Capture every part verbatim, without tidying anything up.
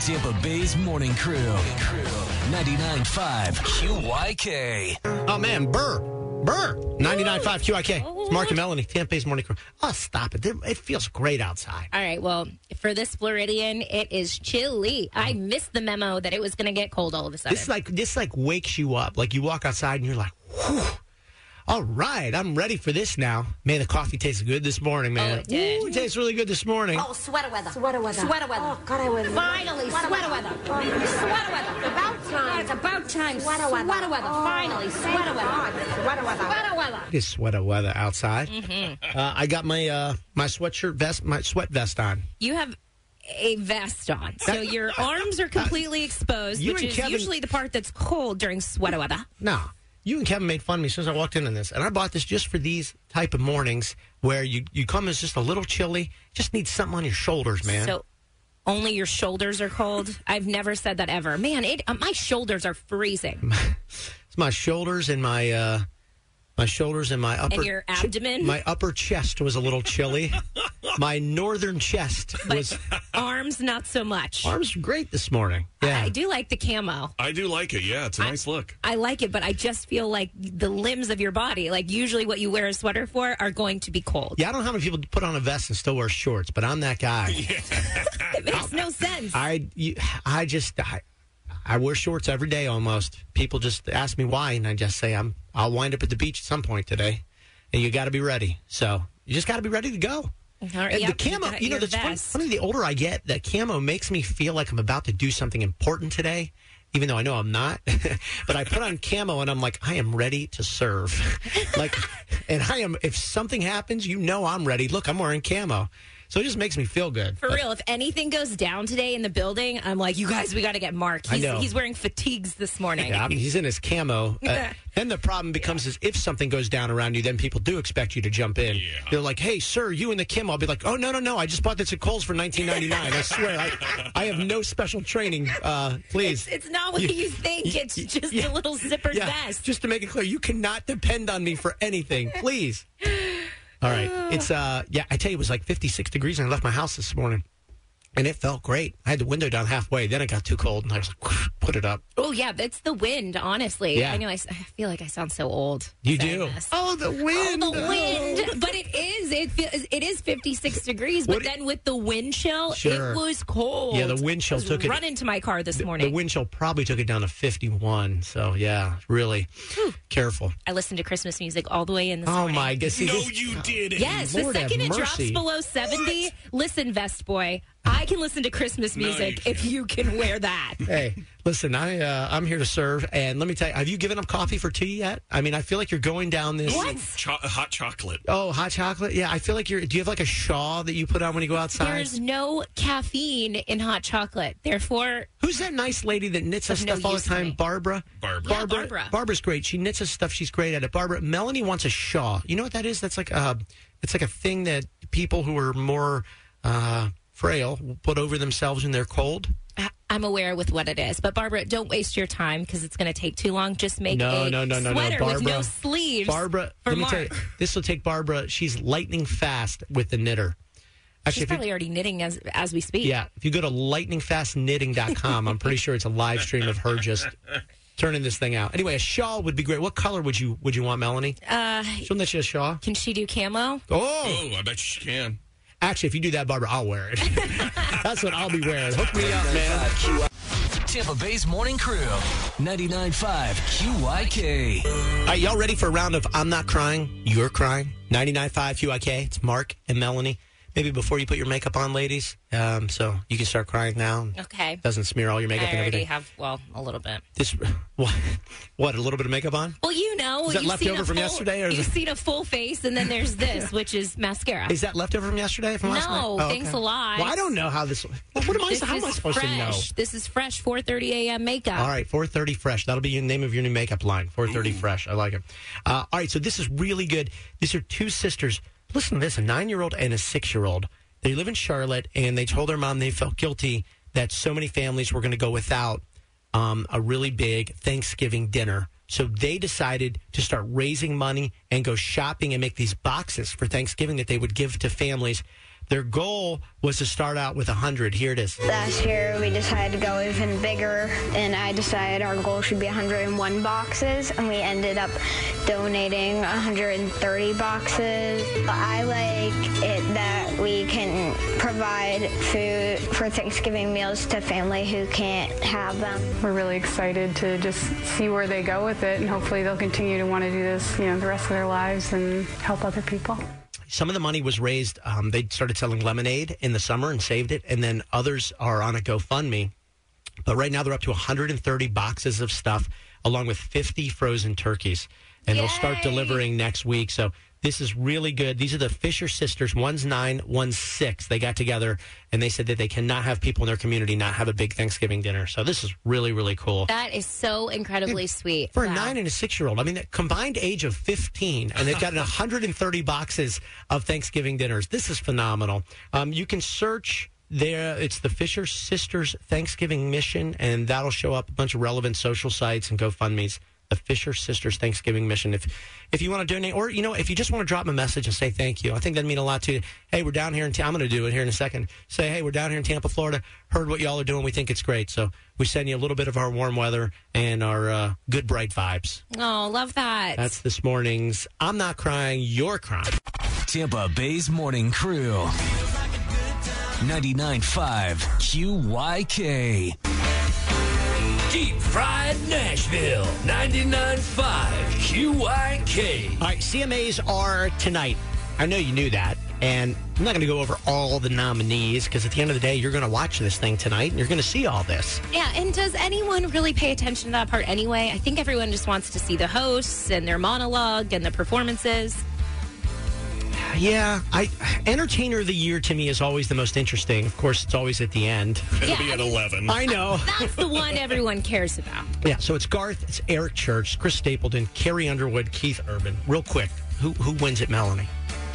Tampa Bay's Morning Crew. ninety-nine point five Q Y K. Oh, man, Burr. Burr. ninety-nine point five Q I K. It's Mark and Melanie, Tampa Bay's Morning Crew. Oh, stop it. It feels great outside. All right, well, for this Floridian, it is chilly. I missed the memo that it was going to get cold all of a sudden. This like this like wakes you up. Like you walk outside and you're like, whew. All right, I'm ready for this now. Man, the coffee tastes good this morning, man. Oh, it did. Ooh, it tastes really good this morning. Oh, sweater weather. Sweater weather. Sweater weather. Oh, God, I was... Finally, sweater, sweater weather. weather. Sweater weather. About time. It's about time. Sweater weather. Sweater weather. Oh, Finally, sweater weather. Sweater weather. Sweater weather. It is sweater weather outside. Mm-hmm. Uh, I got my uh, my sweatshirt vest, my sweat vest on. You have a vest on, so That- your arms are completely exposed, you which and is Kevin- usually the part that's cold during sweater weather. No. You and Kevin made fun of me as soon as I walked in on this. And I bought this just for these type of mornings where you, you come as just a little chilly. Just need something on your shoulders, man. So only your shoulders are cold? I've never said that ever. Man, it, uh, my shoulders are freezing. It's my shoulders and my uh, my shoulders and my upper... And your abdomen? My upper chest was a little chilly. My northern chest But was... arms, not so much. Arms were great this morning. Yeah. I do like the camo. I do like it. Yeah, it's a nice look. I like it, but I just feel like the limbs of your body, like usually what you wear a sweater for, are going to be cold. Yeah, I don't know how many people put on a vest and still wear shorts, but I'm that guy. It makes no sense. I, you, I just... I, I wear shorts every day almost. People just ask me why, and I just say I'm. I'll wind up at the beach at some point today, and you got to be ready. So you just got to be ready to go. All right, And yep, the camo, got you know, your that's funny, vest. funny. The older I get, that camo makes me feel like I'm about to do something important today, even though I know I'm not. But I put on camo, and I'm like, I am ready to serve. Like, and I am. If something happens, you know I'm ready. Look, I'm wearing camo. So it just makes me feel good. For But- real, if anything goes down today in the building, I'm like, you guys, we got to get Mark. I He's, know. he's wearing fatigues this morning. Yeah, I mean, he's in his camo. Uh, Yeah. then the problem becomes is if something goes down around you, then people do expect you to jump in. Yeah. They're like, hey, sir, you in the camo. I'll be like, oh, no, no, no. I just bought this at Kohl's for nineteen ninety-nine. I swear. I, I have no special training. Uh, please. It's, it's not what You- you, think. you- It's just yeah. a little zippered Yeah, vest. just to make it clear, you cannot depend on me for anything. Please. All right. It's, uh, yeah, I tell you, it was like fifty-six degrees when I left my house this morning. And it felt great. I had the window down halfway. Then it got too cold, and I was like, put it up. Oh, yeah, it's the wind, honestly. Yeah. I know I, s- I feel like I sound so old. You saying do. this. Oh, the wind. Oh, the wind. But it is. It, feels, it is fifty-six degrees. But What- then with the wind chill, Sure. it was cold. Yeah, the wind chill I was took it- run into my car this The, morning. the wind chill probably took it down to fifty-one. So, yeah, really careful. I listened to Christmas music all the way in this Oh, morning. my God. See, No, this- you didn't. Yes, Lord the have second it drops mercy. below seventy, listen, Vest Boy, I can listen to Christmas No, you music can't. if you can wear that. Hey, listen, I, uh, I'm here to serve. And let me tell you, have you given up coffee for tea yet? I mean, I feel like you're going down this. What? Cho- hot chocolate. Oh, hot chocolate? Yeah, I feel like you're. Do you have like a shawl that you put on when you go outside? There's no caffeine in hot chocolate. Therefore, Who's that nice lady that knits us Of no stuff all the use to time? me. Barbara? Barbara. Yeah, Barbara. Barbara's great. She knits us stuff. She's great at it. Barbara. Melanie wants a shawl. You know what that is? That's like a, it's like a thing that people who are more uh, frail will put over themselves when they're cold. I- I'm aware with what it is. But Barbara, don't waste your time because it's going to take too long. Just make No, a no, no, no, no, sweater with Barbara. no sleeves Barbara, for let me Mark. tell you, this will take Barbara. She's lightning fast with the knitter. She's Actually, if probably you, already knitting as as we speak. yeah, if you go to lightning fast knitting dot com, I'm pretty sure it's a live stream of her just turning this thing out. Anyway, a shawl would be great. What color would you would you want, Melanie? Uh, She'll knit you a shawl. can she do camo? Oh, Oh, I bet you can. actually, if you do that, Barbara, I'll wear it. That's what I'll be wearing. Hook me up, man. Tampa Bay's Morning Crew. ninety-nine point five Q Y K. All right, y'all ready for a round of I'm Not Crying, You're Crying? ninety-nine point five Q I K. It's Mark and Melanie. Maybe before you put your makeup on, ladies, um, so you can start crying now. Okay. Doesn't smear all your makeup I and already everything. have, well, a little bit. This, what, what, a little bit of makeup on? Well, you know, Is that you've left seen over a from full, yesterday, or is you've it- seen a full face, and then there's this, which is mascara. Is that leftover from yesterday? From last No, night? Oh, thanks a lot. Well, I don't know how this. What am I? This How is am I supposed fresh. to know? This is fresh four thirty a.m. makeup. All right, four thirty Fresh. That'll be the name of your new makeup line, four thirty Fresh. I like it. Uh, all right, so this is really good. These are two sisters. Listen to this, a nine-year-old and a six-year-old. They live in Charlotte, and they told their mom they felt guilty that so many families were going to go without um, a really big Thanksgiving dinner. So they decided to start raising money and go shopping and make these boxes for Thanksgiving that they would give to families. Their goal was to start out with one hundred. Here it is. Last year, we decided to go even bigger, and I decided our goal should be one hundred one boxes, and we ended up donating one hundred thirty boxes. I like it that we can provide food for Thanksgiving meals to family who can't have them. We're really excited to just see where they go with it, and hopefully they'll continue to want to do this, you know, the rest of their lives and help other people. Some of the money was raised. Um, they started selling lemonade in the summer and saved it, and then others are on a GoFundMe. But right now they're up to one hundred thirty boxes of stuff, along with fifty frozen turkeys. And Yay! they'll start delivering next week. So this is really good. These are the Fisher sisters. One's nine, one's six. They got together, and they said that they cannot have people in their community not have a big Thanksgiving dinner. So this is really, really cool. That is so incredibly sweet. For a Wow. nine and a six-year-old, I mean, that combined age of fifteen, and they've got one hundred thirty boxes of Thanksgiving dinners. This is phenomenal. Um, you can search there. It's the Fisher Sisters Thanksgiving Mission, and that'll show up a bunch of relevant social sites and GoFundMes. The Fisher Sisters Thanksgiving Mission. If if you want to donate, or, you know, if you just want to drop them a message and say thank you, I think that'd mean a lot to you. Hey, we're down here in Tampa. I'm going to do it here in a second. Say, hey, we're down here in Tampa, Florida. Heard what y'all are doing. We think it's great. So we send you a little bit of our warm weather and our uh, good, bright vibes. Oh, love that. That's this morning's I'm Not Crying, You're Crying. Tampa Bay's Morning Crew. ninety-nine point five Q Y K. Deep Fried Nashville. ninety-nine point five Q Y K. All right, C M As are tonight. I know you knew that. And I'm not going to go over all the nominees because at the end of the day, you're going to watch this thing tonight and you're going to see all this. Yeah, and does anyone really pay attention to that part anyway? I think everyone just wants to see the hosts and their monologue and the performances. Yeah, I Entertainer of the Year to me is always the most interesting. Of course, it's always at the end. It'll Yeah, be I at mean- eleven. I know. That's the one everyone cares about. Yeah, so it's Garth, it's Eric Church, Chris Stapleton, Carrie Underwood, Keith Urban. Real quick, who who wins it, Melanie?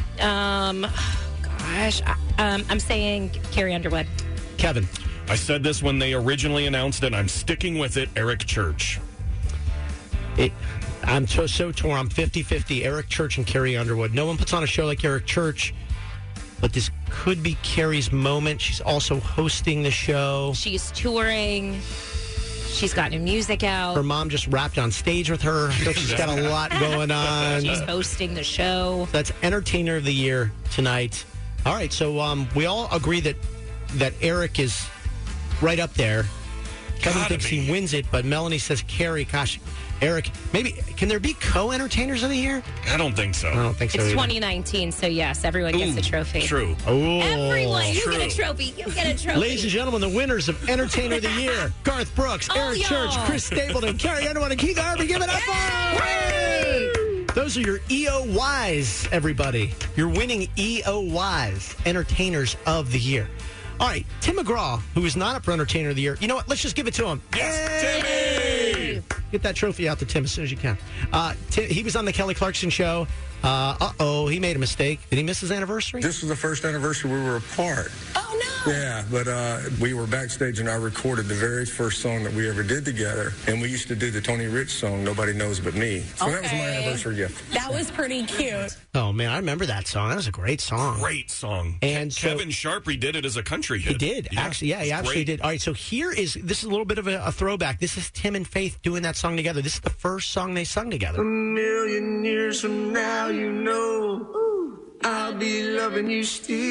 Um, gosh, I, um, I'm saying Carrie Underwood. Kevin. I said this when they originally announced it. I'm sticking with it. Eric Church. It, I'm so, so torn. I'm fifty-fifty. Eric Church and Carrie Underwood. No one puts on a show like Eric Church, but this could be Carrie's moment. She's also hosting the show. She's touring. She's got new music out. Her mom just rapped on stage with her. I feel she's got a lot going on. She's hosting the show. That's Entertainer of the Year tonight. All right, so um, we all agree that that Eric is right up there. Kevin Gotta thinks be. he wins it, but Melanie says Carrie. Gosh, Eric, maybe can there be co-entertainers of the year? I don't think so. I don't think so. It's either. twenty nineteen, so yes, everyone gets Ooh, a trophy. True. Oh, Everyone, you True. get a trophy. You get a trophy. Ladies and gentlemen, the winners of Entertainer of the Year: Garth Brooks, Oh, Eric y'all. Church, Chris Stapleton, Carrie Underwood, and Keith Urban. Give it up for them! Those are your E O Ys, everybody. You're winning E O Ys, Entertainers of the Year. All right, Tim McGraw, who is not up for Entertainer of the Year. You know what? Let's just give it to him. Yes, Timmy! Get that trophy out to Tim as soon as you can. Uh, Tim, he was on the Kelly Clarkson show. Uh, uh-oh, he made a mistake. Did he miss his anniversary? This was the first anniversary we were apart. Oh, no. Yeah, but uh, we were backstage and I recorded the very first song that we ever did together. And we used to do the Tony Rich song, Nobody Knows But Me. So that was my Okay. anniversary gift. That was pretty cute. Oh, man, I remember that song. That was a great song. Great song. And so- Kevin Sharp redid it as a country hit. He did. Yeah, actually, yeah, he it's absolutely great. did. All right, so here is, this is a little bit of a, a throwback. This is Tim and Faith doing that song together. This is the first song they sung together. A million years from now, you know, I'll be loving you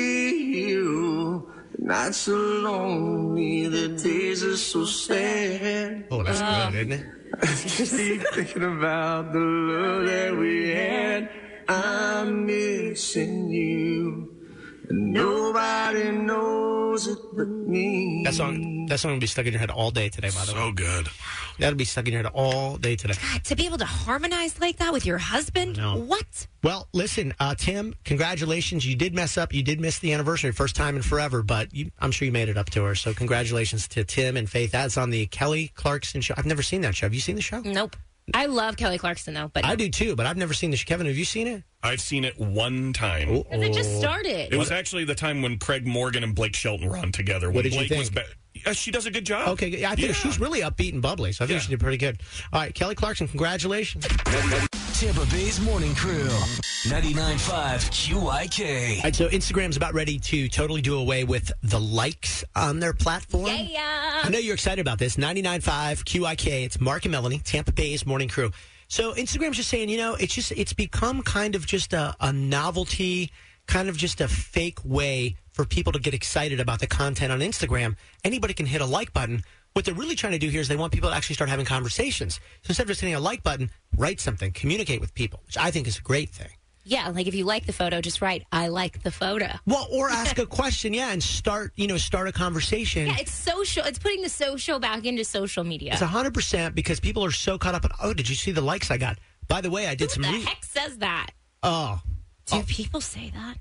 still. The nights so lonely, the days are so sad. Oh, that's good, isn't it? I just keep thinking about the love that we had. I'm missing you. And nobody knows it but me. That song, that song will be stuck in your head all day today, by the way. So good. That'll be stuck in your head all day today. God, to be able to harmonize like that with your husband? I know. What? Well, listen, uh, Tim, congratulations. You did mess up. You did miss the anniversary, first time in forever, but you, I'm sure you made it up to her. So congratulations to Tim and Faith. That's on the Kelly Clarkson show. I've never seen that show. Have you seen the show? Nope. I love Kelly Clarkson, though. But I do too, but I've never seen the show. Kevin, have you seen it? I've seen it one time. Because it just started. It was actually the time when Craig Morgan and Blake Shelton were on together. When What did you Blake think? was ba- yeah, she does a good job. Okay, yeah, I think Yeah. she's really upbeat and bubbly, so I think Yeah. she did pretty good. All right, Kelly Clarkson, congratulations. Tampa Bay's Morning Crew. ninety-nine point five Q I K. All right, so Instagram's about ready to totally do away with the likes on their platform. Yeah. I know you're excited about this. ninety-nine point five Q I K. It's Mark and Melanie, Tampa Bay's Morning Crew. So Instagram's just saying, you know, it's just it's become kind of just a, a novelty, kind of just a fake way for people to get excited about the content on Instagram. Anybody can hit a like button. What they're really trying to do here is they want people to actually start having conversations. So instead of just hitting a like button, write something, communicate with people, which I think is a great thing. Yeah, like if you like the photo, just write, I like the photo. Well, or ask a question, yeah, and start, you know, start a conversation. Yeah, it's social. It's putting the social back into social media. It's one hundred percent because people are so caught up in, oh, did you see the likes I got? By the way, I did Who some... the re- heck says that? Oh. Do oh. people say that?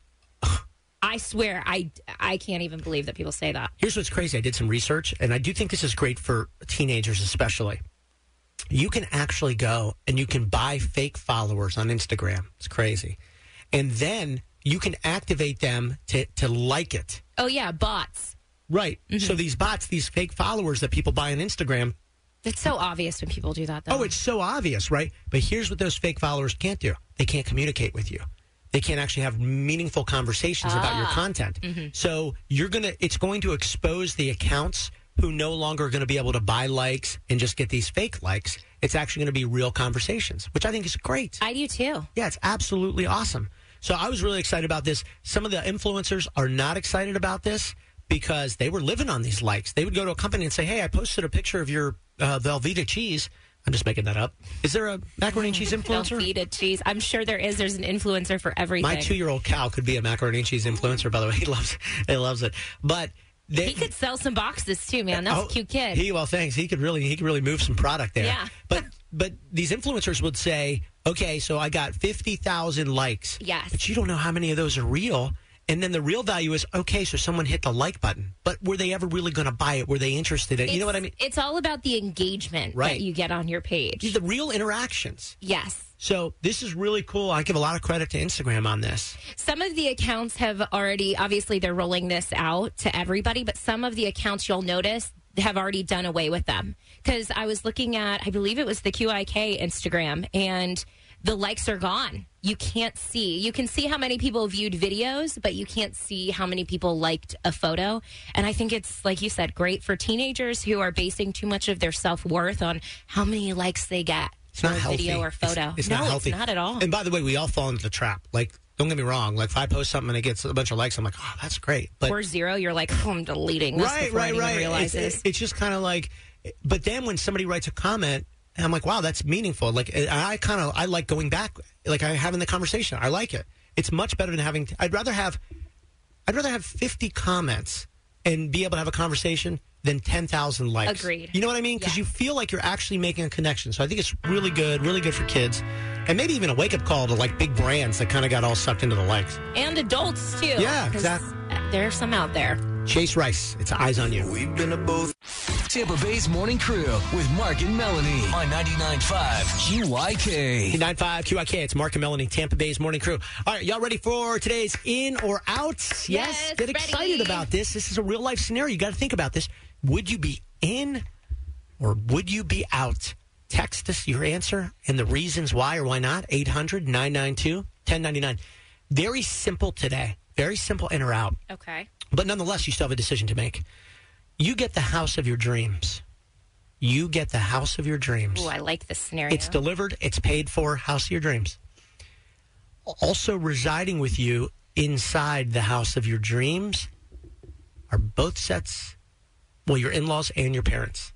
I swear, I, I can't even believe that people say that. Here's what's crazy. I did some research, and I do think this is great for teenagers especially. You can actually go and you can buy fake followers on Instagram. It's crazy. And then you can activate them to, to like it. Oh, yeah, bots. Right. Mm-hmm. So these bots, these fake followers that people buy on Instagram. It's so obvious when people do that, though. Oh, it's so obvious, right? But here's what those fake followers can't do. They can't communicate with you. They can't actually have meaningful conversations ah. about your content. Mm-hmm. So you're going to, it's going to expose the accounts who no longer are going to be able to buy likes and just get these fake likes. It's actually going to be real conversations, which I think is great. I do too. Yeah, it's absolutely awesome. So I was really excited about this. Some of the influencers are not excited about this because they were living on these likes. They would go to a company and say, hey, I posted a picture of your uh, Velveeta cheese. I'm just making that up. Is there a macaroni and cheese influencer? Velveeta cheese. I'm sure there is. There's an influencer for everything. My two-year-old Cal could be a macaroni and cheese influencer, by the way. He loves he loves it. But they, he could sell some boxes too, man. That's oh, a cute kid. He well, thanks. He could really he could really move some product there. Yeah. But but these influencers would say, okay, so I got fifty thousand likes. Yes. But you don't know how many of those are real. And then the real value is, okay, so someone hit the like button, but were they ever really going to buy it? Were they interested in it? It's, you know what I mean? It's all about the engagement right. that you get on your page. The real interactions. Yes. So this is really cool. I give a lot of credit to Instagram on this. Some of the accounts have already, obviously they're rolling this out to everybody, but some of the accounts you'll notice have already done away with them. Because I was looking at, I believe it was the Q I K Instagram, and the likes are gone. You can't see. You can see how many people viewed videos, but you can't see how many people liked a photo. And I think it's, like you said, great for teenagers who are basing too much of their self-worth on how many likes they get it's for not a healthy. video or photo. It's, it's no, not healthy. it's not at all. And by the way, we all fall into the trap. Like, don't get me wrong. Like, if I post something and it gets a bunch of likes, I'm like, oh, that's great. But or zero, you're like, oh, I'm deleting this right, before right, anyone right. realizes. It's, it's just kind of like, but then when somebody writes a comment, and I'm like, wow, that's meaningful. Like, I kind of, I like going back, like I having the conversation. I like it. It's much better than having, I'd rather have, I'd rather have fifty comments and be able to have a conversation than ten thousand likes. Agreed. You know what I mean? Because yeah. you feel like you're actually making a connection. So I think it's really good, really good for kids. And maybe even a wake-up call to, like, big brands that kind of got all sucked into the likes. And adults, too. Yeah, exactly. There are some out there. Chase Rice, it's Eyes on You. We've been to both. Tampa Bay's Morning Crew with Mark and Melanie on ninety-nine point five Q I K. ninety-nine point five Q I K. It's Mark and Melanie, Tampa Bay's Morning Crew. All right, y'all ready for today's In or Out? Yes. Yes, Get ready. excited about this. This is a real life scenario. You got to think about this. Would you be in or would you be out? Text us your answer and the reasons why or why not. eight hundred nine nine two one zero nine nine. Very simple today. Very simple in or out. Okay. But nonetheless, you still have a decision to make. You get the house of your dreams. You get the house of your dreams. Oh, I like this scenario. It's delivered. It's paid for. House of your dreams. Also residing with you inside the house of your dreams are both sets, well, your in-laws and your parents.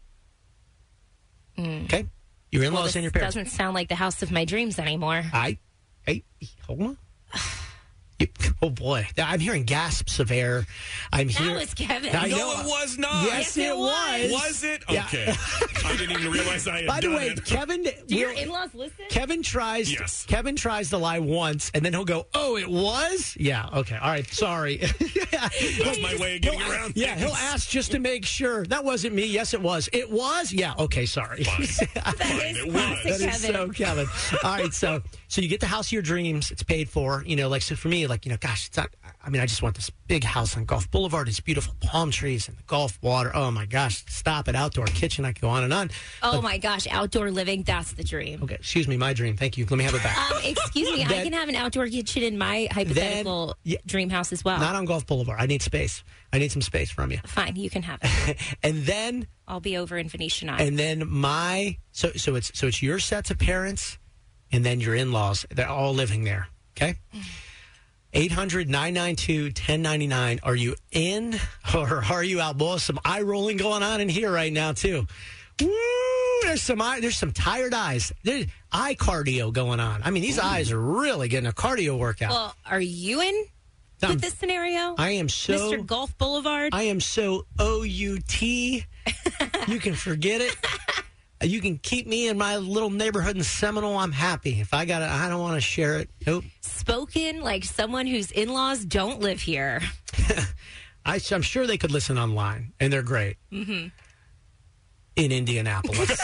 Mm. Okay? Your in-laws well, this and your parents. Doesn't sound like the house of my dreams anymore. I, I, hold on. You, oh boy, I'm hearing gasps of air. I'm that hearing. That was Kevin. I no, know. it was not. Yes, Yes, it, it was. Was it? Yeah. Okay. I didn't even realize I had By the done way, it. Kevin. Do your will- in-laws listen? Kevin tries. Yes. Kevin tries to lie once, and then he'll go, "Oh, it was." Yeah. Okay. All right. Sorry. That's my way of getting He'll- around Yeah. things. He'll ask just to make sure. That wasn't me. Yes, it was. It was. Yeah. Okay. Sorry. Fine. That Fine, is it classic was. That is Kevin. so Kevin. All right, so so you get the house of your dreams. It's paid for. You know, like so for me, like you know, God, gosh, it's not, I mean, I just want this big house on Gulf Boulevard. These beautiful palm trees and the Gulf water. Oh, my gosh. Stop it. Outdoor kitchen. I could go on and on. Oh, but, my gosh. Outdoor living. That's the dream. Okay. Excuse me. My dream. Thank you. Let me have it back. Um, excuse me. Then, I can have an outdoor kitchen in my hypothetical then, yeah, dream house as well. Not on Gulf Boulevard. I need space. I need some space from you. Fine. You can have it. And then I'll be over in Venetian Island. And then my so so it's so it's your sets of parents and then your in-laws. They're all living there. Okay? eight hundred, nine nine two, one oh nine nine. Are you in or are you out? Boy, some eye rolling going on in here right now too. Woo! There's some eye, there's some tired eyes. There's eye cardio going on. I mean, these Ooh. eyes are really getting a cardio workout. Well, are you in I'm, with this scenario? I am so Mister Gulf Boulevard. I am so O U T. You can forget it. You can keep me in my little neighborhood in Seminole. I'm happy. If I got it, I don't want to share it. Nope. Spoken like someone whose in-laws don't live here. I, I'm sure they could listen online, and they're great. Mm-hmm. In Indianapolis.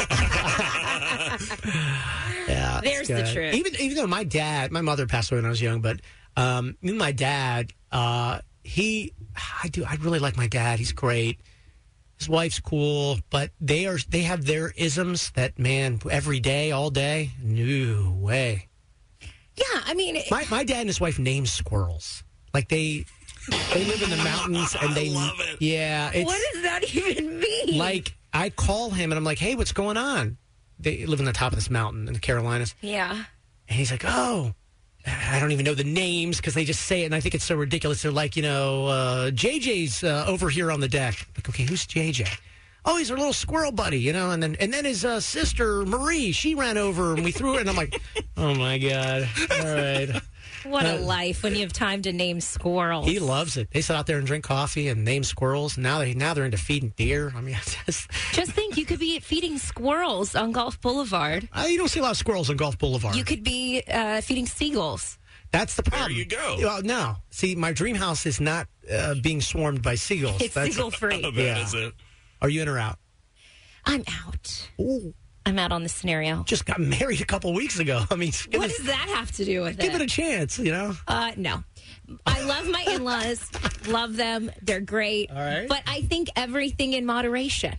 Yeah, there's the truth. Even even though my dad, my mother passed away when I was young, but um, even my dad, uh, he, I do, I really like my dad. He's great. His wife's cool, but they are they have their isms that, man, every day, all day, no way. Yeah, I mean, it, my my dad and his wife name squirrels. Like they they live in the mountains and they I love it. Yeah, it's, what does that even mean? Like I call him and I'm like, hey, what's going on? They live on the top of this mountain in the Carolinas. Yeah, and he's like, oh. I don't even know the names because they just say it, and I think it's so ridiculous. They're like, you know, uh, J J's uh, over here on the deck. I'm like, okay, who's J J? Oh, he's our little squirrel buddy, you know. And then and then his uh, sister Marie, she ran over and we threw it. And I'm like, oh my god, all right. What a uh, life when you have time to name squirrels. He loves it. They sit out there and drink coffee and name squirrels. Now they now they're into feeding deer. I mean, just just think you could be feeding squirrels on Gulf Boulevard. Uh, you don't see a lot of squirrels on Gulf Boulevard. You could be uh, feeding seagulls. That's the problem. There you go. Well, no. See, my dream house is not uh, being swarmed by seagulls. It's That's, seagull free. That yeah. is it. Are you in or out? I'm out. Ooh. I'm out on the scenario. Just got married a couple weeks ago. I mean, what does that have to do with give it? Give it a chance, you know? Uh, no. I love my in-laws. Love them. They're great. All right. But I think everything in moderation.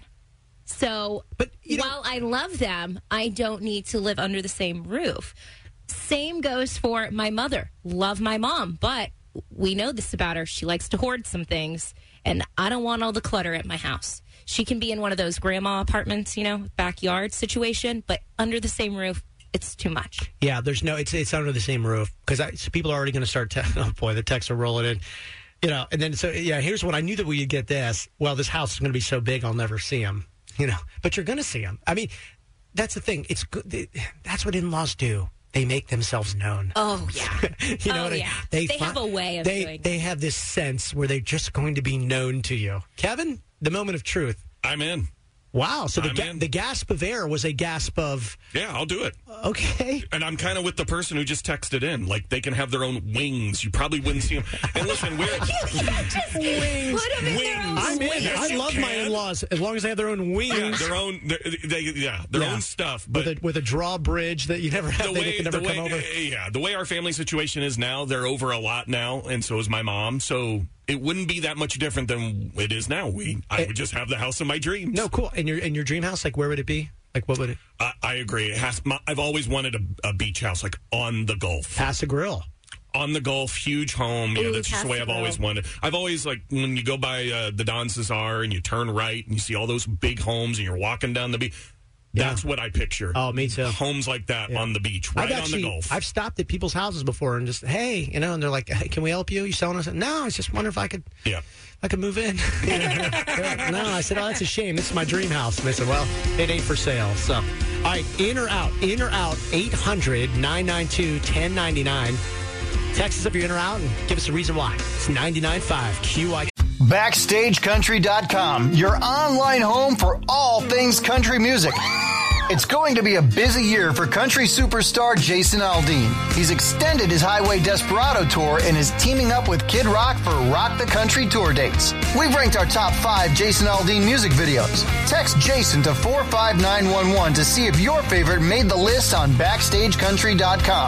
So but, you know, while I love them, I don't need to live under the same roof. Same goes for my mother. Love my mom, but we know this about her. She likes to hoard some things, and I don't want all the clutter at my house. She can be in one of those grandma apartments, you know, backyard situation, but under the same roof, it's too much. Yeah, there's no, it's it's under the same roof because so people are already going to start. Te- oh boy, the texts are rolling in, you know. And then so yeah, here's what I knew that we would get this. Well, this house is going to be so big, I'll never see them, you know. But you're going to see them. I mean, that's the thing. It's good. That's what in-laws do. They make themselves known. Oh, yeah. you know oh, what I, yeah. They, they fi- have a way of they, doing They have this sense where they're just going to be known to you. Kevin, the moment of truth. I'm in. Wow. So the, ga- the gasp of air was a gasp of... Yeah, I'll do it. Okay. And I'm kind of with the person who just texted in. Like, they can have their own wings. You probably wouldn't see them. And listen, we're... just wings. Put them in wings. their own I'm in. Yes, I you love can. my in-laws as long as they have their own wings. Yeah, their own, they, they, yeah, their Yeah. own stuff. But with a, with a drawbridge that you never have, the they way, can never the way, come over. yeah, the way our family situation is now, they're over a lot now, and so is my mom. So it wouldn't be that much different than it is now. We, I it, would just have the house of my dreams. No, cool. And your and your dream house, like where would it be? Like what would it? I, I agree. It has. My, I've always wanted a, a beach house, like on the Gulf. Casa Grill. On the Gulf, huge home. Yeah, Ooh, that's just the way I've Casa always Grill. wanted. I've always, like, when you go by uh, the Don Cesar and you turn right and you see all those big homes and you're walking down the beach, that's Yeah. what I picture. Oh, me too. Homes like that Yeah. on the beach, right I've on actually, the Gulf. I've stopped at people's houses before and just, hey, you know, and they're like, hey, can we help you? You selling us? No, I was just wondering if I could, yeah. if I could move in. You know? Like, no, I said, oh, that's a shame. This is my dream house. And they said, well, it ain't for sale. So, all right, in or out, in or out, eight hundred, nine nine two, one oh nine nine. Text us if you're in or out and give us a reason why. It's ninety-nine point five Q I K. Backstage Country dot com, your online home for all things country music. It's going to be a busy year for country superstar Jason Aldean. He's extended his Highway Desperado tour and is teaming up with Kid Rock for Rock the Country tour dates. We've ranked our top five Jason Aldean music videos. Text Jason to four five nine one one to see if your favorite made the list on Backstage Country dot com.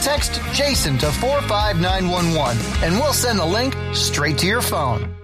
text Jason to four five nine one one, and we'll send the link straight to your phone.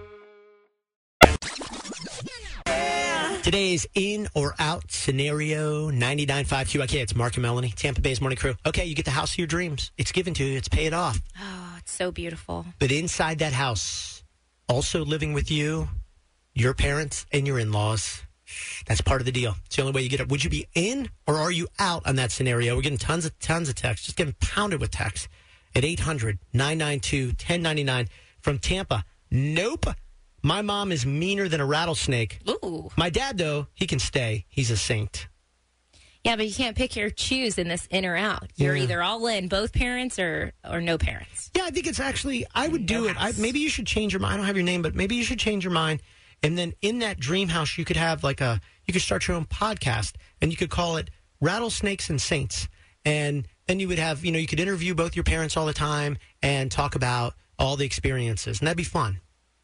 Today's in or out scenario, ninety-nine point five Q I K. It's Mark and Melanie, Tampa Bay's morning crew. Okay, you get the house of your dreams. It's given to you. It's paid off. Oh, it's so beautiful. But inside that house, also living with you, your parents, and your in-laws, that's part of the deal. It's the only way you get it. Would you be in or are you out on that scenario? We're getting tons of tons of texts, just getting pounded with texts at eight hundred, nine nine two, one oh nine nine from Tampa. Nope. My mom is meaner than a rattlesnake. Ooh. My dad, though, he can stay. He's a saint. Yeah, but you can't pick or choose in this in or out. You're Yeah. either all in, both parents, or or no parents. Yeah, I think it's actually, I would do No it. I, house. maybe you should change your mind. I don't have your name, but maybe you should change your mind. And then in that dream house, you could have like a, you could start your own podcast and you could call it Rattlesnakes and Saints. And then you would have, you know, you could interview both your parents all the time and talk about all the experiences. And that'd be fun.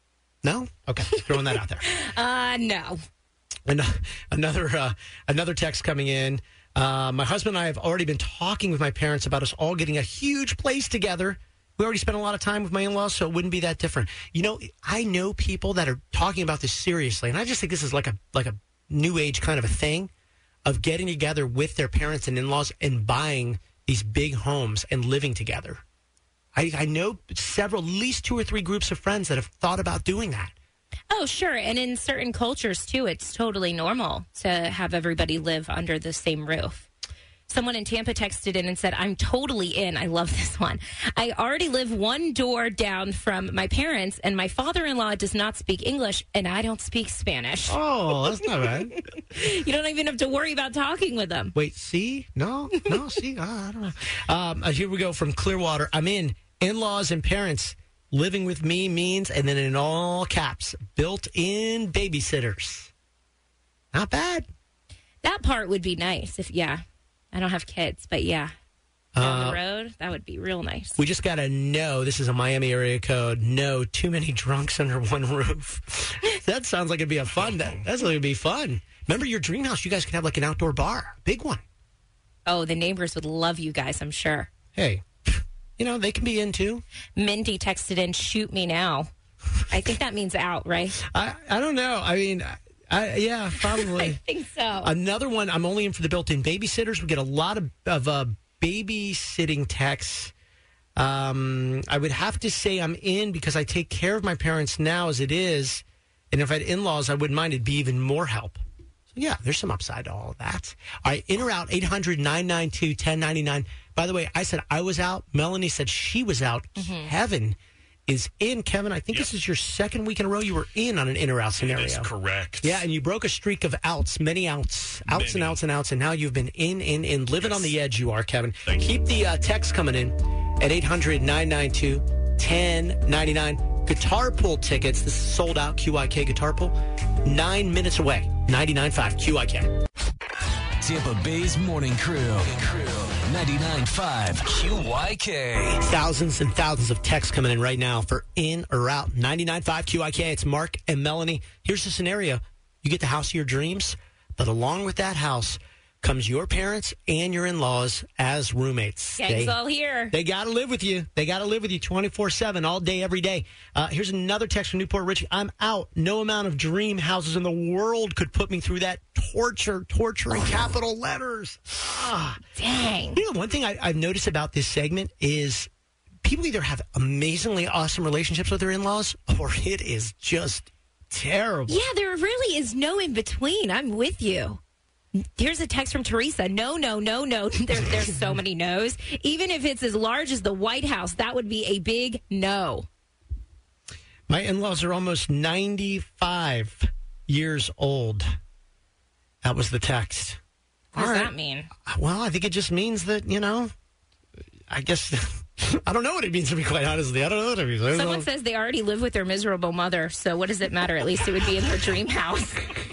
No? Okay, throwing that out there. Uh, no. And another uh, another text coming in. Uh, my husband and I have already been talking with my parents about us all getting a huge place together. We already spent a lot of time with my in-laws, so it wouldn't be that different. You know, I know people that are talking about this seriously, and I just think this is like a like a new age kind of a thing of getting together with their parents and in-laws and buying these big homes and living together. I, I know several, at least two or three groups of friends that have thought about doing that. Oh, sure. And in certain cultures, too, it's totally normal to have everybody live under the same roof. Someone in Tampa texted in and said, I'm totally in. I love this one. I already live one door down from my parents, and my father-in-law does not speak English, and I don't speak Spanish. Oh, that's not bad. You don't even have to worry about talking with them. Wait, see? No, no, see? Uh, I don't know. Um, uh, here we go from Clearwater. I'm in. In-laws and parents living with me means, and then in all caps, built-in babysitters. Not bad. That part would be nice if, yeah. I don't have kids, but yeah. Down Uh, the road, that would be real nice. We just got to know, this is a Miami area code, no too many drunks under one roof. That sounds like it'd be a fun, that, that's going to be fun. Remember your dream house, you guys could have like an outdoor bar, big one. Oh, the neighbors would love you guys, I'm sure. Hey, you know, they can be in too. Mindy texted in, shoot me now. I think that means out, right? I, I don't know. I mean, I, yeah, probably. I think so. Another one, I'm only in for the built-in babysitters. We get a lot of, of uh, babysitting texts. Um, I would have to say I'm in because I take care of my parents now as it is. And if I had in-laws, I wouldn't mind. It'd be even more help. So, yeah, there's some upside to all of that. All right, in or out, eight hundred, nine nine two, one oh nine nine. By the way, I said I was out. Melanie said she was out. Mm-hmm. Kevin is in. Kevin, I think Yep. this is your second week in a row you were in on an in or out scenario. That's correct. Yeah, and you broke a streak of outs, many outs, outs and Many. outs and outs, and now you've been in, in, in, living Yes. on the edge you are, Kevin. Thank you. Keep the uh, text coming in at eight hundred, nine nine two, one oh nine nine. Guitar Pool tickets, this is sold out, Q I K Guitar Pool, nine minutes away, ninety-nine point five Q I K. Tampa Bay's morning crew. ninety-nine point five Q Y K. Thousands and thousands of texts coming in right now for in or out. ninety-nine point five Q I K. It's Mark and Melanie. Here's the scenario. You get the house of your dreams, but along with that house comes your parents and your in-laws as roommates. Gang's all here. They got to live with you. They got to live with you twenty-four seven, all day, every day. Uh, here's another text from Newport Richie. I'm out. No amount of dream houses in the world could put me through that torture, torture in capital letters. Ah. Dang. You know, one thing I, I've noticed about this segment is people either have amazingly awesome relationships with their in-laws or it is just terrible. Yeah, there really is no in between. I'm with you. Here's a text from Teresa. No, no, no, no. There, there's so many no's. Even if it's as large as the White House, that would be a big no. My in-laws are almost ninety-five years old. That was the text. What does All right. that mean? Well, I think it just means that, you know, I guess, I don't know what it means, to be quite honestly. I don't know what it means. I don't Someone know. says they already live with their miserable mother, so what does it matter? At least it would be in their dream house.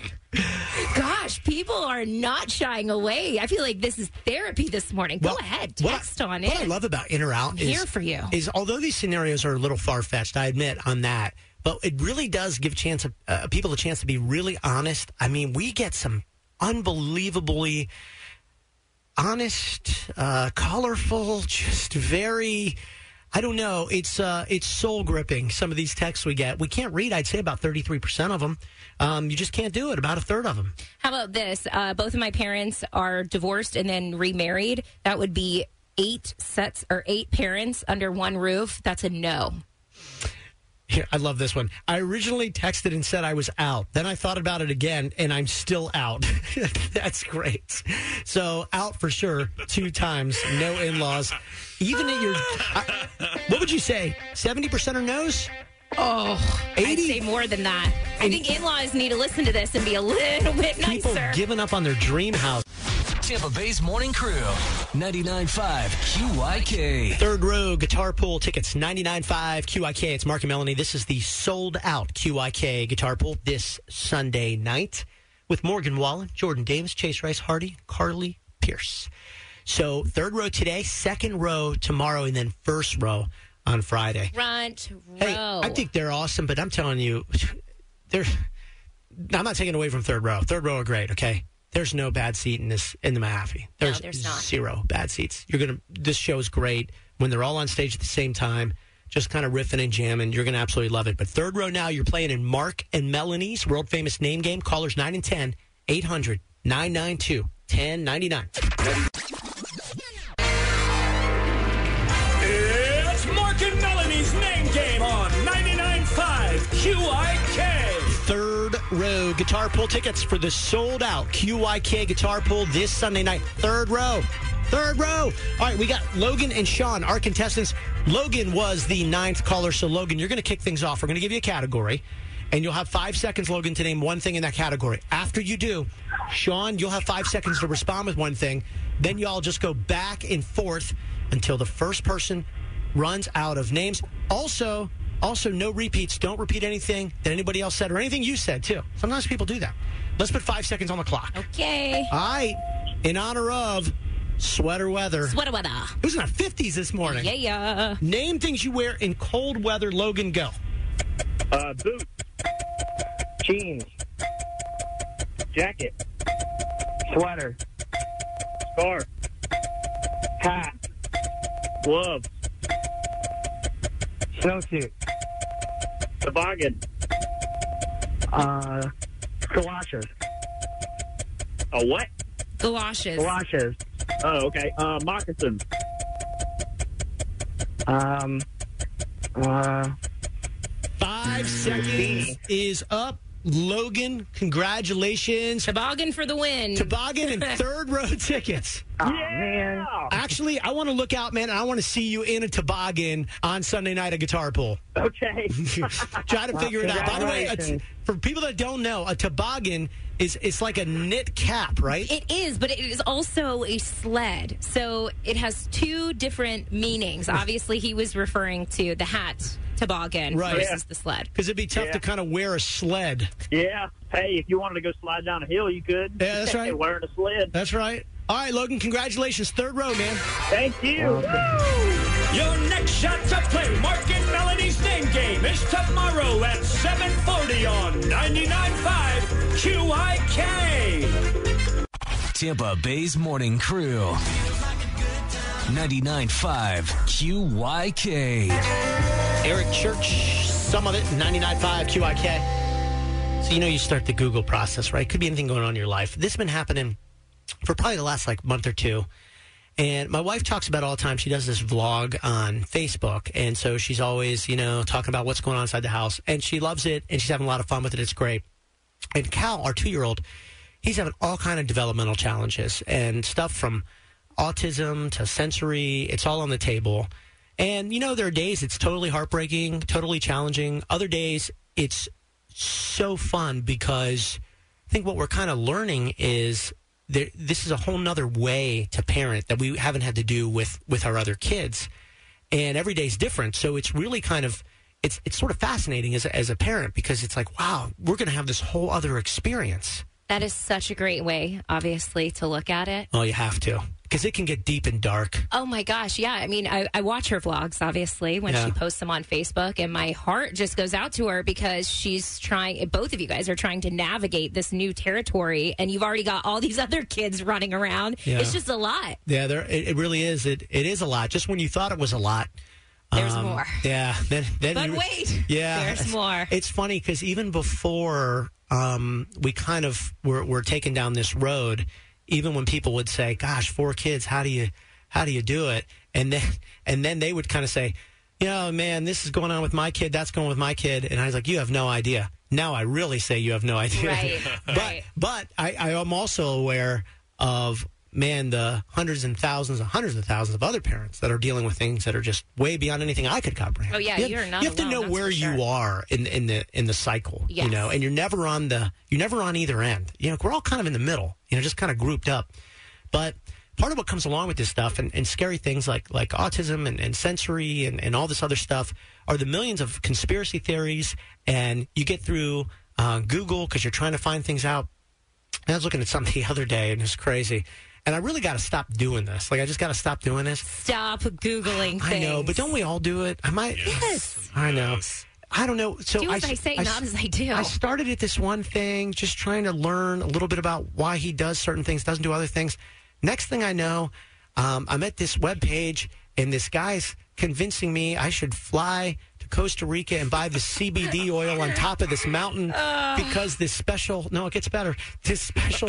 Gosh, people are not shying away. I feel like this is therapy this morning. Go Well, ahead, what I- text on What it. I love about in or out I'm is, here for you. is although these scenarios are a little far-fetched, I admit on that, but it really does give chance of, uh, people a chance to be really honest. I mean, we get some unbelievably honest, uh, colorful, just very, I don't know, it's uh, it's soul-gripping, some of these texts we get. We can't read, I'd say, about thirty-three percent of them. Um, you just can't do it, about a third of them. How about this? Uh, both of my parents are divorced and then remarried. That would be eight sets or eight parents under one roof. That's a no. Here, I love this one. I originally texted and said I was out. Then I thought about it again, and I'm still out. That's great. So out for sure, two times, no in-laws. Even at your, I, what would you say? seventy percent are no's? Oh, eighty? I'd say more than that. I think in-laws need to listen to this and be a little bit nicer. People giving up on their dream house. Tampa Bay's Morning Crew, ninety-nine point five Q I K. Third row guitar pool tickets, ninety-nine point five Q I K. It's Mark and Melanie. This is the sold-out Q I K guitar pool this Sunday night with Morgan Wallen, Jordan Davis, Chase Rice Hardy, Carly Pierce. So third row today, second row tomorrow, and then first row on Friday. Front row. Hey, I think they're awesome, but I'm telling you, they're. I'm not taking away from third row. Third row are great, okay? There's no bad seat in this in the Mahaffey. There's, no, there's not. Zero bad seats. You're gonna. This show is great when they're all on stage at the same time, just kind of riffing and jamming. You're gonna absolutely love it. But third row now, you're playing in Mark and Melanie's world famous name game. Callers nine and ten, eight hundred, nine nine two, ten ninety-nine. It's Mark and Melanie's name game on ninety-nine point five Q I K. Third row guitar pool tickets for the sold out Q I K guitar pool this Sunday night. Third row. Third row. All right, we got Logan and Sean, our contestants. Logan was the ninth caller. So, Logan, you're going to kick things off. We're going to give you a category, and you'll have five seconds, Logan, to name one thing in that category. After you do, Sean, you'll have five seconds to respond with one thing. Then y'all just go back and forth until the first person runs out of names. Also, also no repeats. Don't repeat anything that anybody else said or anything you said, too. Sometimes people do that. Let's put five seconds on the clock. Okay. All right. In honor of sweater weather. Sweater weather. It was in the fifties this morning. Yeah, yeah. Name things you wear in cold weather. Logan, go. Uh, boots. Jeans. Jacket. Sweater. Scarf. Hat. Gloves. Snowsuit. Toboggan. Uh, galoshes. A what? Galoshes. Galoshes. Oh, okay. Uh, moccasins. Um, uh, Five seconds is up. Logan, congratulations. Toboggan for the win. Toboggan and third row tickets. Oh, yeah. man. Actually, I want to look out, man, and I want to see you in a toboggan on Sunday night at Guitar Pool. Okay. Try to figure it out. By the way, a, for people that don't know, a toboggan is it's like a knit cap, right? It is, but it is also a sled. So it has two different meanings. Obviously, he was referring to the hat toboggan right. versus yeah. the sled. Because it'd be tough yeah. to kind of wear a sled. Yeah. Hey, if you wanted to go slide down a hill, you could. Yeah, that's right. Wearing a sled. That's right. All right, Logan, congratulations. Third row, man. Thank you. Woo! Your next shot to play Mark and Melanie's name game is tomorrow at seven forty on ninety-nine point five Q I K. Tampa Bay's Morning Crew. ninety-nine point five Q Y K. Eric Church, some of it, ninety-nine point five Q I K. So, you know, you start the Google process, right? Could be anything going on in your life. This has been happening for probably the last, like, month or two. And my wife talks about it all the time. She does this vlog on Facebook. And so she's always, you know, talking about what's going on inside the house. And she loves it, and she's having a lot of fun with it. It's great. And Cal, our two-year-old, he's having all kind of developmental challenges and stuff from autism to sensory. It's all on the table. And, you know, there are days it's totally heartbreaking, totally challenging. Other days it's so fun because I think what we're kind of learning is there, this is a whole nother way to parent that we haven't had to do with, with our other kids. And every day is different. So it's really kind of, it's it's sort of fascinating as a, as a parent because it's like, wow, we're going to have this whole other experience. That is such a great way, obviously, to look at it. Oh, you have to. because it can get deep and dark. Oh my gosh, yeah. I mean, I, I watch her vlogs, obviously, when Yeah. she posts them on Facebook, and my heart just goes out to her because she's trying, both of you guys are trying to navigate this new territory, and you've already got all these other kids running around. Yeah. It's just a lot. Yeah, there it, it really is. It it is a lot. Just when you thought it was a lot, There's um, more. Yeah, then then But you- wait, yeah, there's more. It's funny because even before um, we kind of were, were taking down this road, even when people would say, "Gosh, four kids, how do you how do you do it?" and then and then they would kind of say, "You know, man, this is going on with my kid. That's going with my kid," and I was like, "You have no idea." Now I really say you have no idea. Right, but right. but I, I am also aware of. Man, the hundreds and thousands and hundreds of thousands of other parents that are dealing with things that are just way beyond anything I could comprehend. Oh, yeah, you have, you're not You have to alone, know that's where for sure. you are in in the in the cycle, Yes. you know, and you're never on the you're never on either end. You know, we're all kind of in the middle, you know, just kind of grouped up. But part of what comes along with this stuff and, and scary things like like autism and, and sensory and, and all this other stuff are the millions of conspiracy theories, and you get through uh, Google because you're trying to find things out. And I was looking at something the other day, and it's crazy. And I really got to stop doing this. Like, I just got to stop doing this. Stop Googling things. I know, but don't we all do it? I might. Yes. I know. I don't know. So Do as I, I say, I- not as I do. I started at this one thing, just trying to learn a little bit about why he does certain things, doesn't do other things. Next thing I know, um, I'm at this webpage, and this guy's convincing me I should fly to Costa Rica and buy the C B D oil on top of this mountain because this special. No, it gets better. This special.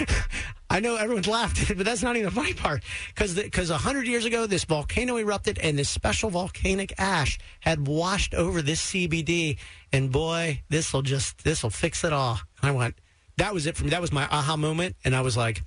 I know everyone's laughed, but that's not even the funny part. Because because a hundred years ago, this volcano erupted, and this special volcanic ash had washed over this C B D. And boy, this will just this will fix it all. I went. That was it for me. That was my aha moment, and I was like,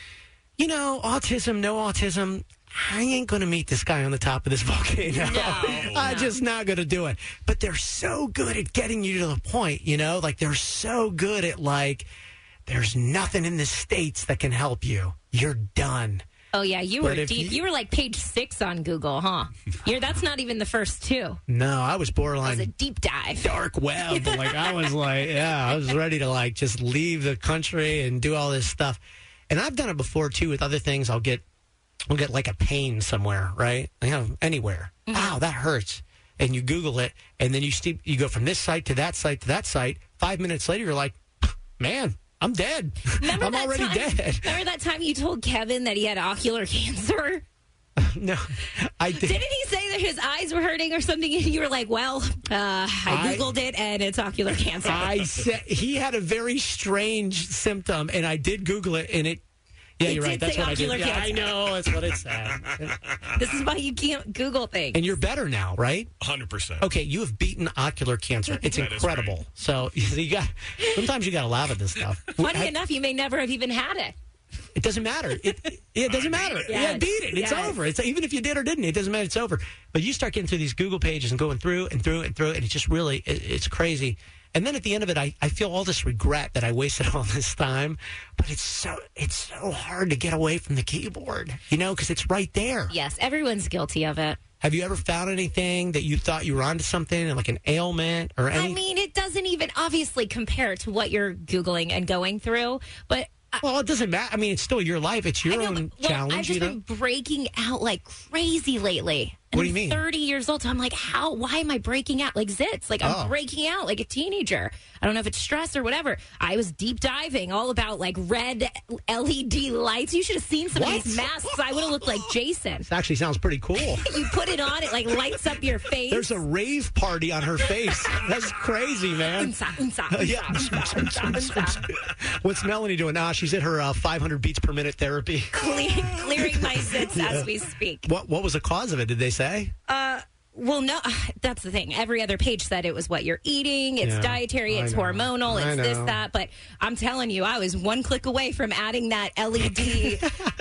you know, autism, no autism. I ain't going to meet this guy on the top of this volcano. No, I'm no. just not going to do it. But they're so good at getting you to the point, you know? Like, they're so good at, like, there's nothing in the States that can help you. You're done. Oh, yeah, you But were if deep. you- You were like page six on Google, huh? You're, that's not even the first two. No, I was That borderline was a deep dive. dark web. Like, I was like, yeah, I was ready to, like, just leave the country and do all this stuff. And I've done it before, too, with other things. I'll get, I'll get like, a pain somewhere, right? You know, anywhere. Wow, that hurts. And you Google it, and then you st- you go from this site to that site to that site. Five minutes later, you're like, man, I'm dead. Remember I'm that already time, dead. Remember that time you told Kevin that he had ocular cancer? No, I did. Didn't he say that his eyes were hurting or something? And you were like, well, uh, I I- Googled it, and it's ocular cancer. I said he had a very strange symptom, and I did Google it, and it. Yeah, It you're did right. That's say what I did. ocular Yeah, I cancer. know. That's what it said. This is why you can't Google things. And you're better now, right? one hundred percent. Okay, you have beaten ocular cancer. It's That is incredible. great. So you got. Sometimes you got to laugh at this stuff. Funny I- enough, you may never have even had it. It doesn't matter. It, it, it doesn't matter. Yes. Yeah, beat it. It's Yes. over. It's even if you did or didn't, it doesn't matter. It's over. But you start getting through these Google pages and going through and through and through, and it's just really it, it's crazy. And then at the end of it, I, I feel all this regret that I wasted all this time. But it's so it's so hard to get away from the keyboard, you know, because it's right there. Yes, everyone's guilty of it. Have you ever found anything that you thought you were onto something, like an ailment or anything? I mean, it doesn't even obviously compare to what you're Googling and going through, but I, well, it doesn't matter. I mean, it's still your life. It's your I know, own but, well, challenge. I've just you know? been breaking out like crazy lately. And What do you I'm mean? thirty years old. So I'm like, how? Why am I breaking out like zits? Like I'm Oh. breaking out like a teenager. I don't know if it's stress or whatever. I was deep diving all about like red L E D lights. You should have seen some What? of these masks. I would have looked like Jason. This actually sounds pretty cool. You put it on, it like lights up your face. There's a rave party on her face. That's crazy, man. Unsa, unsa, unsa, Yeah. unsa, unsa, unsa. What's Melanie doing now? She's at her uh, five hundred beats per minute therapy. Cle- clearing my zits as we speak. What What was the cause of it? Did they say? Uh, well, no, that's the thing. Every other page said it was what you're eating, it's Yeah, dietary, I it's know. hormonal, I it's this, know. that. But I'm telling you, I was one click away from adding that L E D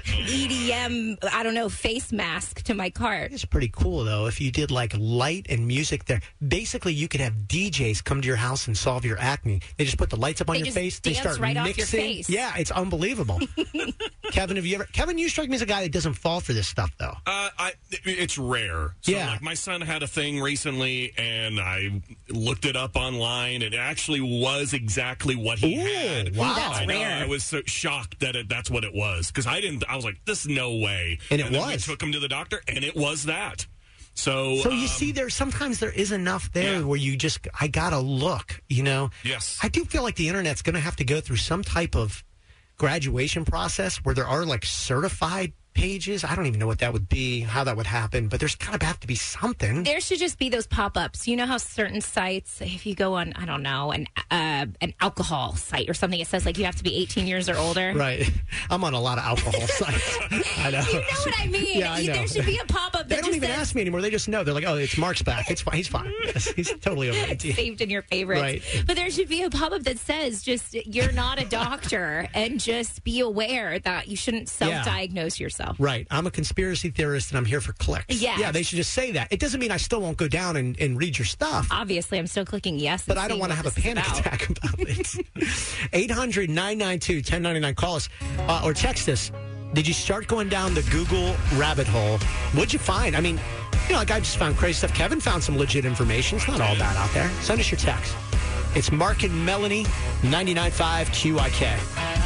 E D M, I don't know, face mask to my cart. It's pretty cool though. If you did like light and music there, basically you could have D Js come to your house and solve your acne. They just put the lights up on They your just face. They dance start right off your mixing. face. Yeah, it's unbelievable. Kevin, have you ever? Kevin, you strike me as a guy that doesn't fall for this stuff though. Uh, I, it's rare. So, Yeah. like, my son had a thing recently recently, and I looked it up online. It actually was exactly what he Ooh, had. wow. That's I know, rare. I was so shocked that it, that's what it was, because I didn't. I was like, "This is no way." And it then we was. took him to the doctor, and it was that. So, So you um, see, there sometimes there is enough there yeah. where you just, I gotta look, you know? Yes. I do feel like the internet's going to have to go through some type of graduation process where there are like certified pages. I don't even know what that would be, how that would happen, but there's kind of have to be something. There should just be those pop-ups. You know how certain sites, if you go on, I don't know, an uh, an alcohol site or something, it says like you have to be eighteen years or older. Right. I'm on a lot of alcohol sites. I know. You know what I mean? Yeah, I know. There should be a pop-up They that don't just even says, ask me anymore. They just know. They're like, oh, it's Mark's back. It's fine. He's fine. Yes, he's totally over it. saved in your favorites. Right. But there should be a pop-up that says just you're not a doctor and just be aware that you shouldn't self-diagnose yourself. Right. I'm a conspiracy theorist and I'm here for clicks. Yes. Yeah, they should just say that. It doesn't mean I still won't go down and, and read your stuff. Obviously, I'm still clicking yes. But I don't want to have a panic attack about it. eight hundred, nine nine two, one zero nine nine. Call us uh, or text us. Did you start going down the Google rabbit hole? What'd you find? I mean, you know, like I just found crazy stuff. Kevin found some legit information. It's not all bad out there. Send us your text. It's Mark and Melanie, ninety-nine point five Q I K.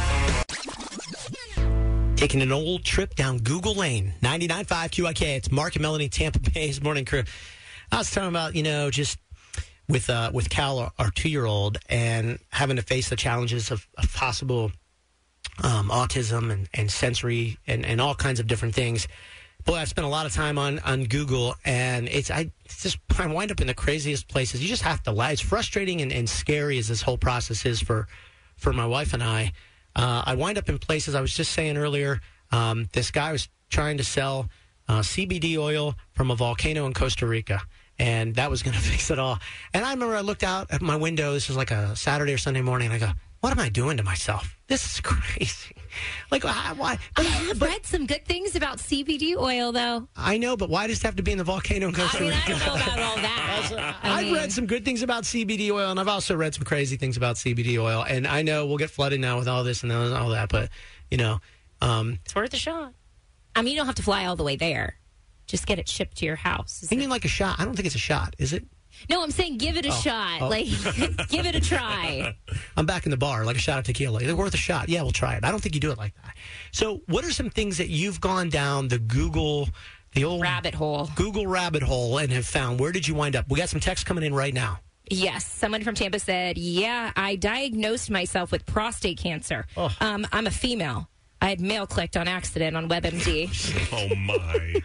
Taking an old trip down Google Lane, ninety-nine point five Q I K. It's Mark and Melanie, Tampa Bay's morning crew. I was talking about, you know, just with uh, with Cal, our, our two-year-old, and having to face the challenges of, of possible um, autism and, and sensory and, and all kinds of different things. Boy, I've spent a lot of time on, on Google, and it's I it's just I wind up in the craziest places. You just have to lie. It's frustrating and, and scary as this whole process is for for my wife and I. Uh, I wind up in places, I was just saying earlier, um, this guy was trying to sell uh, C B D oil from a volcano in Costa Rica, and that was going to fix it all. And I remember I looked out at my window, this was like a Saturday or Sunday morning, and I go, what am I doing to myself? This is crazy. Like, why? why? I have read some good things about C B D oil, though. I know, but why does it have to be in the volcano in Costa I mean, Rica? I don't know about all that. I I've mean, read some good things about C B D oil, and I've also read some crazy things about C B D oil. And I know we'll get flooded now with all this and all that, but, you know. Um, it's worth a shot. I mean, you don't have to fly all the way there. Just get it shipped to your house. you mean like a shot? I don't think it's a shot, is it? No, I'm saying give it a Oh, shot. oh. Like, give it a try. I'm back in the bar, like a shot of tequila. It's worth a shot. Yeah, we'll try it. I don't think you do it like that. So what are some things that you've gone down the Google, the old rabbit hole, Google rabbit hole and have found? Where did you wind up? We got some text coming in right now. Yes. Someone from Tampa said, yeah, I diagnosed myself with prostate cancer. Oh. Um, I'm a female. I had male clicked on accident on WebMD. Oh, my.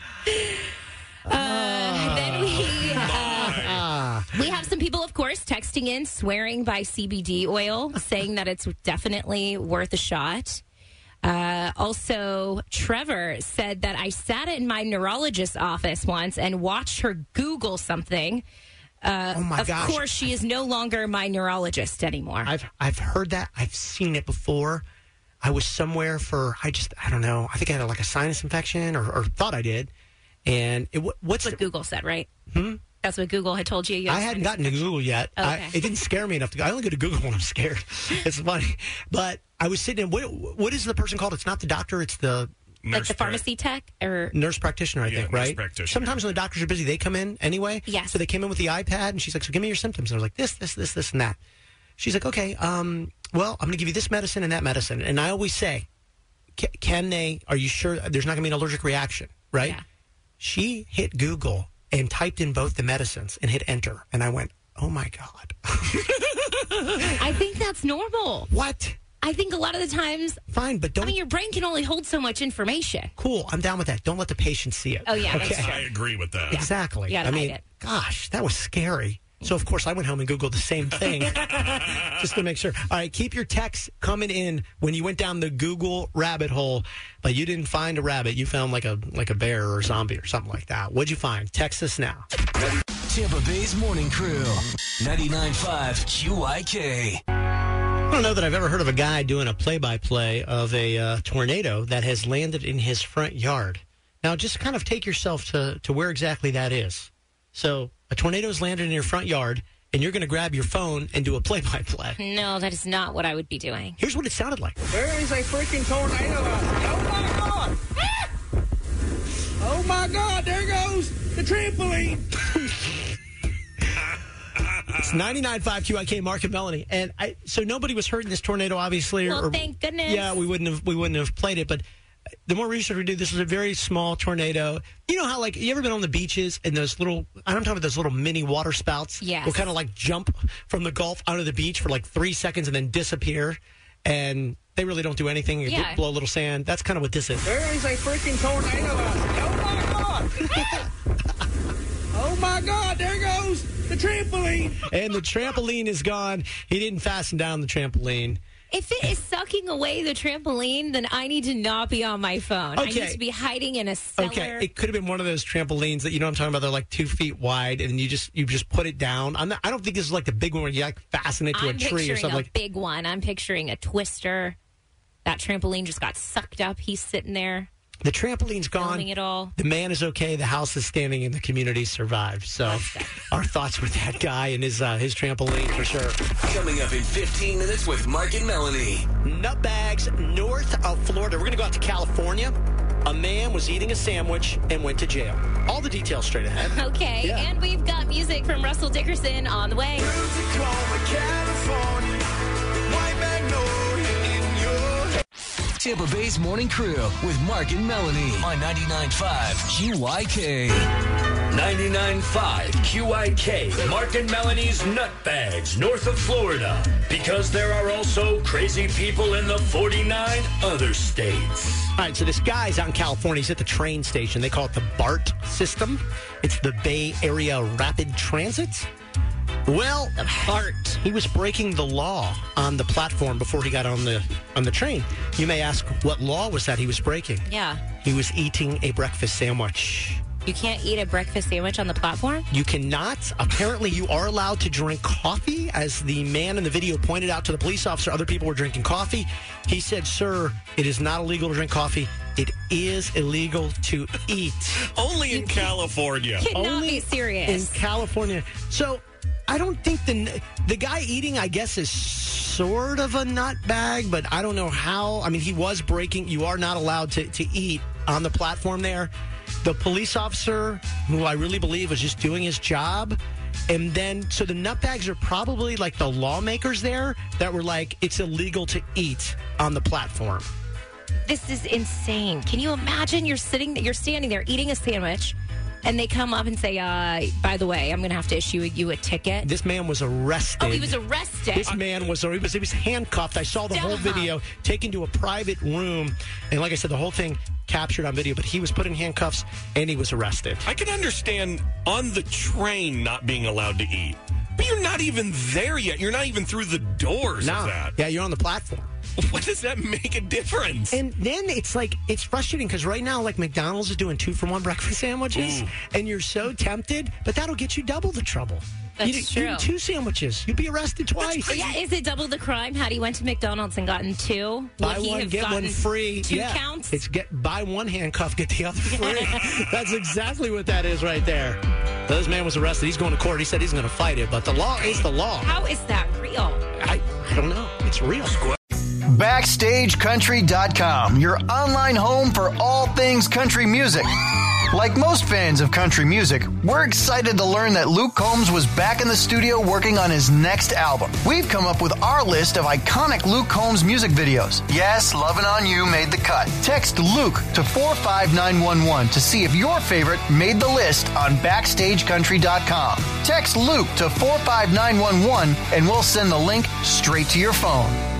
Uh, then we uh, we have some people, of course, texting in, swearing by C B D oil, saying that it's definitely worth a shot. Uh, also, Trevor said that I sat in my neurologist's office once and watched her Google something. Uh, Oh, my of gosh. course, she is no longer my neurologist anymore. I've I've heard that. I've seen it before. I was somewhere for, I just, I don't know. I think I had like a sinus infection or, or thought I did. And it, what's That's what Google said, right? Hmm? That's what Google had told you. you had I hadn't gotten to Google yet. I, Okay. it didn't scare me enough to go. I only go to Google when I'm scared. It's funny. But I was sitting in, what, what is the person called? It's not the doctor, it's the like the pharmacy tech or nurse practitioner, I Yeah, think, nurse right? practitioner. Sometimes when the doctors are busy, they come in anyway. Yes. So they came in with the iPad, and she's like, so give me your symptoms. And I was like, this, this, this, this, and that. She's like, okay, um, well, I'm going to give you this medicine and that medicine. And I always say, "Ca- can they, are you sure there's not going to be an allergic reaction, right? Yeah. She hit Google and typed in both the medicines and hit enter. And I went, oh, my God. I think that's normal. What? I think a lot of the times, Fine, but don't. I mean, your brain can only hold so much information. Cool, I'm down with that. Don't let the patient see it. Oh, yeah, that's true. I agree with that. Exactly. You gotta I mean, hide it. gosh, that was scary. So, of course, I went home and Googled the same thing just to make sure. All right, keep your texts coming in when you went down the Google rabbit hole, but you didn't find a rabbit. You found like a like a bear or a zombie or something like that. What'd you find? Text us now. Tampa Bay's morning crew, ninety-nine point five Q I K. I don't know that I've ever heard of a guy doing a play-by-play of a uh, tornado that has landed in his front yard. Now, just kind of take yourself to, to where exactly that is. So, a tornado's landed in your front yard, and you're going to grab your phone and do a play-by-play. No, that is not what I would be doing. Here's what it sounded like. There is a freaking tornado out there. Oh, my God. Oh, my God. There goes the trampoline. It's ninety-nine point five Q I K, Mark and Melanie. And I, so nobody was hurt in this tornado, obviously. Well, or, thank goodness. Yeah, we wouldn't have we wouldn't have played it. But the more research we do, this was a very small tornado. You know how, like, you ever been on the beaches and those little, I'm talking about those little mini water spouts? Yes. Will kind of like jump from the Gulf onto the beach for like three seconds and then disappear. And they really don't do anything. You Yeah. blow a little sand. That's kind of what this is. There is a freaking tornado out there. Oh, my God. Oh, my God. There goes the trampoline. And the trampoline is gone. He didn't fasten down the trampoline. If it is sucking away the trampoline, then I need to not be on my phone. I Okay. need to be hiding in a cellar. Okay, it could have been one of those trampolines that, you know what I'm talking about. They're like two feet wide, and you just you just put it down. I'm not, I don't think this is like the big one where you like fasten it to I'm a tree or picturing something a like. big one. I'm picturing a twister. That trampoline just got sucked up. He's sitting there. The trampoline's gone. Filming it all. The man is okay. The house is standing, and the community survived. So, our thoughts with that guy and his uh, his trampoline for sure. Coming up in fifteen minutes with Mark and Melanie. Nutbags north of Florida. We're going to go out to California. A man was eating a sandwich and went to jail. All the details straight ahead. Okay, Yeah. and we've got music from Russell Dickerson on the way. Tampa Bay's Morning Crew with Mark and Melanie on ninety-nine point five Q I K. ninety-nine point five Q I K, Mark and Melanie's Nutbags, north of Florida. Because there are also crazy people in the forty-nine other states. All right, so this guy's out in California. He's at the train station. They call it the BART system. It's the Bay Area Rapid Transit. Well, The BART. he was breaking the law on the platform before he got on the on the train. You may ask, what law was that he was breaking? Yeah. He was eating a breakfast sandwich. You can't eat a breakfast sandwich on the platform? You cannot. Apparently, you are allowed to drink coffee. As the man in the video pointed out to the police officer, other people were drinking coffee. He said, sir, it is not illegal to drink coffee. It is illegal to eat. Only in California. Cannot Only be serious. in California. So I don't think the the guy eating, I guess, is sort of a nut bag, but I don't know how. I mean, he was breaking. You are not allowed to, to eat on the platform there. The police officer, who I really believe was just doing his job, and then, so the nutbags are probably like the lawmakers there that were like, it's illegal to eat on the platform. This is insane. Can you imagine you're sitting, you're standing there eating a sandwich, and they come up and say, uh, by the way, I'm going to have to issue you a ticket. This man was arrested. Oh, he was arrested. This man was, or he was, he was handcuffed. I saw the whole Stop. video, taken to a private room. And like I said, the whole thing captured on video, but he was put in handcuffs and he was arrested. I can understand on the train not being allowed to eat, but you're not even there yet. You're not even through the doors No. of that. Yeah, you're on the platform. What does that make a difference? And then it's like, it's frustrating because right now, like McDonald's is doing two for one breakfast sandwiches, Ooh. and you're so tempted, but that'll get you double the trouble. That's you, true. You two sandwiches, you'd be arrested twice. So yeah, is it double the crime? Had he went to McDonald's and gotten two? Buy would he one, have get one gotten free. Two yeah. counts? It's get buy one handcuff, get the other free. That's exactly what that is right there. So this man was arrested. He's going to court. He said he's going to fight it, but the law is the law. How is that real? I, I don't know. It's real. Backstage Country dot com, your online home for all things country music. Like most fans of country music, we're excited to learn that Luke Combs was back in the studio working on his next album. We've come up with our list of iconic Luke Combs music videos. Yes, Lovin' On You made the cut. Text Luke to four five nine one one to see if your favorite made the list on Backstage Country dot com. Text Luke to four five nine one one and we'll send the link straight to your phone.